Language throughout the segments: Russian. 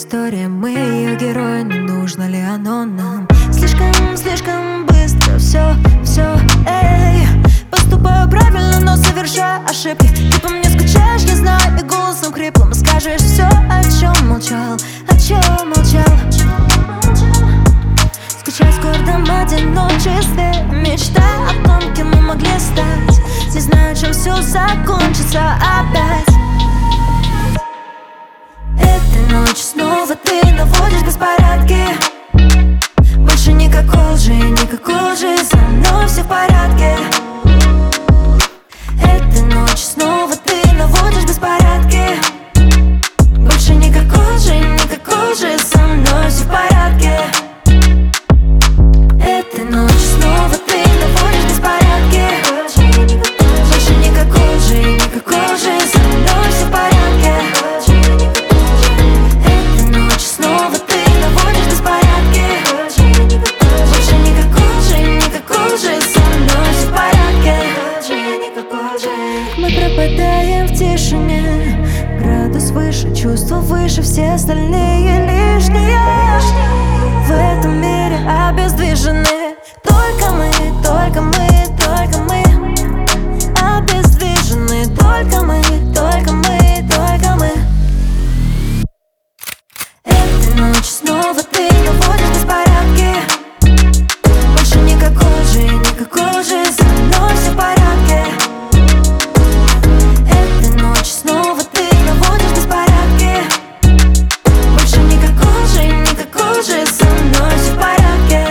история, мы ее герои, но нужно ли оно нам? Слишком быстро все, эй. Поступаю правильно, но совершаю ошибки. Ты по мне скучаешь, я знаю, и голосом хриплым скажешь все, о чем молчал. Скучаю с городом одиночестве, мечтаю о том, кем мы могли стать. Не знаю, чем все закончится опять. Этой ночью снова ты наводишь беспорядки. Больше никакой лжи, со мной все в порядке. Этой ночью снова ты наводишь беспорядки. Больше никакой лжи, со мной все в порядке. Этой ночью снова ты наводишь беспорядки. Больше никакой лжи, со мной все в порядке. Этой ночью снова ты наводишь беспорядки. Больше никакой лжи, со мной все в порядке. Мы пропадаем в тишине, градус выше, чувства выше, все остальные лишние. В этом мире обездвижены только мы. Обездвижены только мы. Этой ночью снова ты наводишь беспорядки. Больше никакой лжи, со мной все в порядке. Этой ночью снова ты наводишь беспорядки. Больше никакой лжи, со мной все в порядке.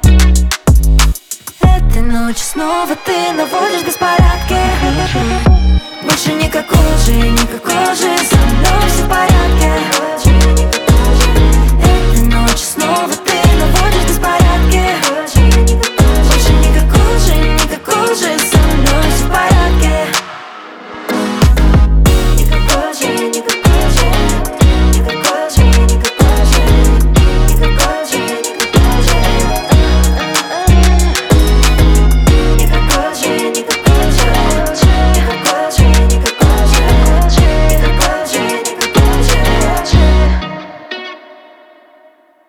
Этой ночью снова ты наводишь беспорядки. Больше никакой лжи, со мной все в порядке.